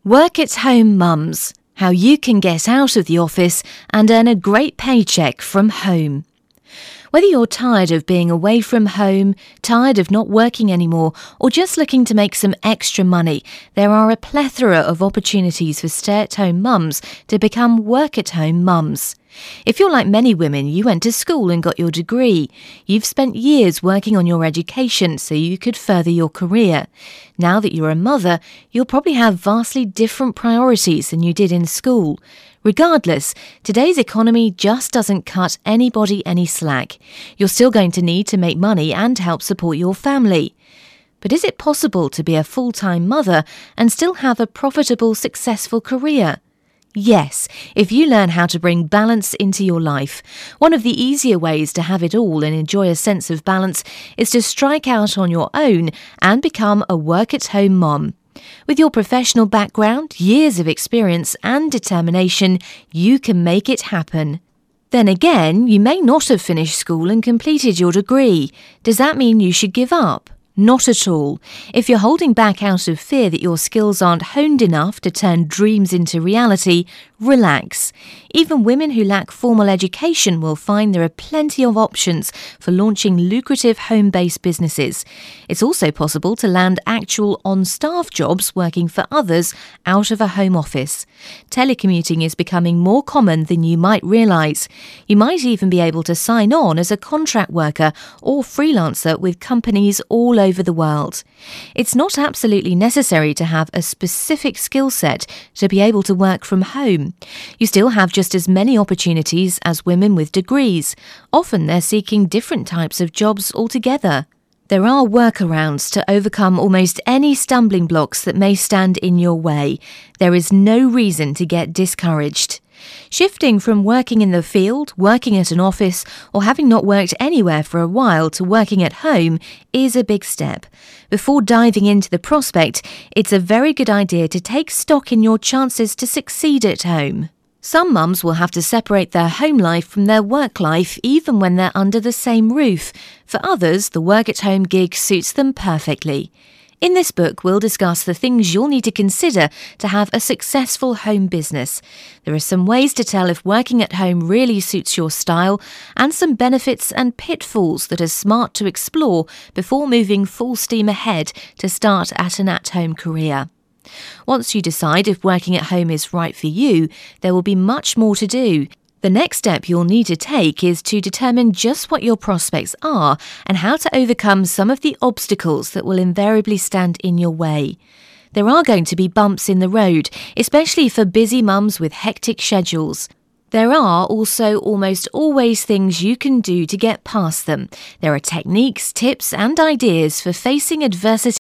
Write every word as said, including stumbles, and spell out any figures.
Work-at-home mums, how you can get out of the office and earn a great paycheck from home. Whether you're tired of being away from home, tired of not working anymore, or just looking to make some extra money, there are a plethora of opportunities for stay-at-home mums to become work-at-home mums. If you're like many women, you went to school and got your degree. You've spent years working on your education so you could further your career. Now that you're a mother, you'll probably have vastly different priorities than you did in school. Regardless, today's economy just doesn't cut anybody any slack. You're still going to need to make money and help support your family. But is it possible to be a full-time mother and still have a profitable, successful career? Yes, if you learn how to bring balance into your life. One of the easier ways to have it all and enjoy a sense of balance is to strike out on your own and become a work-at-home mom. With your professional background, years of experience and determination, you can make it happen. Then again, you may not have finished school and completed your degree. Does that mean you should give up? Not at all. If you're holding back out of fear that your skills aren't honed enough to turn dreams into reality, relax. Even women who lack formal education will find there are plenty of options for launching lucrative home-based businesses. It's also possible to land actual on-staff jobs working for others out of a home office. Telecommuting is becoming more common than you might realise. You might even be able to sign on as a contract worker or freelancer with companies all over the world. It's not absolutely necessary to have a specific skill set to be able to work from home. You still have just as many opportunities as women with degrees. Often they're seeking different types of jobs altogether. There are workarounds to overcome almost any stumbling blocks that may stand in your way. There is no reason to get discouraged. Shifting from working in the field, working at an office, or having not worked anywhere for a while to working at home is a big step. Before diving into the prospect, it's a very good idea to take stock in your chances to succeed at home. Some mums will have to separate their home life from their work life even when they're under the same roof. For others, the work-at-home gig suits them perfectly. In this book, we'll discuss the things you'll need to consider to have a successful home business. There are some ways to tell if working at home really suits your style and some benefits and pitfalls that are smart to explore before moving full steam ahead to start at an at-home career. Once you decide if working at home is right for you, there will be much more to do. The next step you'll need to take is to determine just what your prospects are and how to overcome some of the obstacles that will invariably stand in your way. There are going to be bumps in the road, especially for busy mums with hectic schedules. There are also almost always things you can do to get past them. There are techniques, tips and ideas for facing adversity